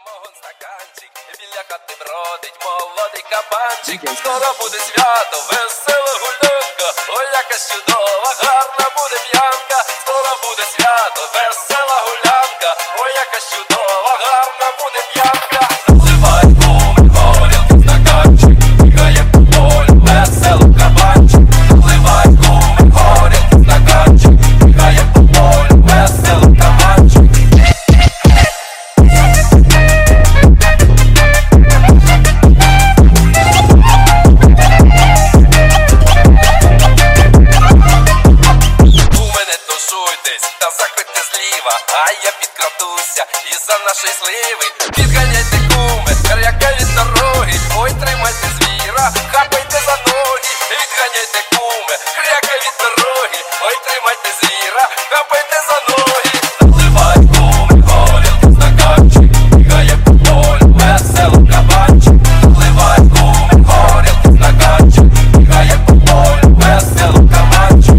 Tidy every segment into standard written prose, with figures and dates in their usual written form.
самогон стаканчик, біля хати бродить молодий кабанчик. Скоро буде свято, весела гулянка, ой, яка чудова, гарна буде п'янка. Скоро буде свято, весела гулянка, ой, яка чудова, гарна буде п'янка. Наливай куми, горілки в стаканчик, бігає по полю, весело кабанчик. Наливай куми, горілки в стаканчик, бігає по полю, весело кабанчик. Та заходьте зліва, а я підкрадуся із-за нашої сливи. Підганяйте куми, кряка від дороги, ой, тримайте звіра, хапайте за ноги. Відганяйте куми, кряка від дороги, ой, тримайте звіра, хапайте за ноги. Наливай куми, горілки в стаканчик, бігає по полю, весело кабанчик. Наливай куми, горілки в стаканчик, бігає по полю, весело кабанчик.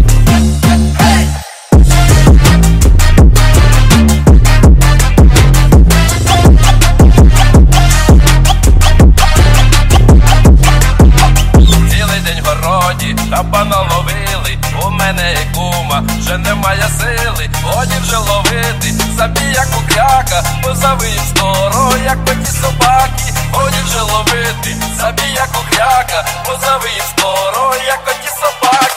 Кабана ловили, у мене і кума, вже немає сили, годі вже ловити, забій як кукляка, позови їм скоро, як паті собаки. Годі вже ловити, забій як кукляка, позови їм скоро, як паті собаки.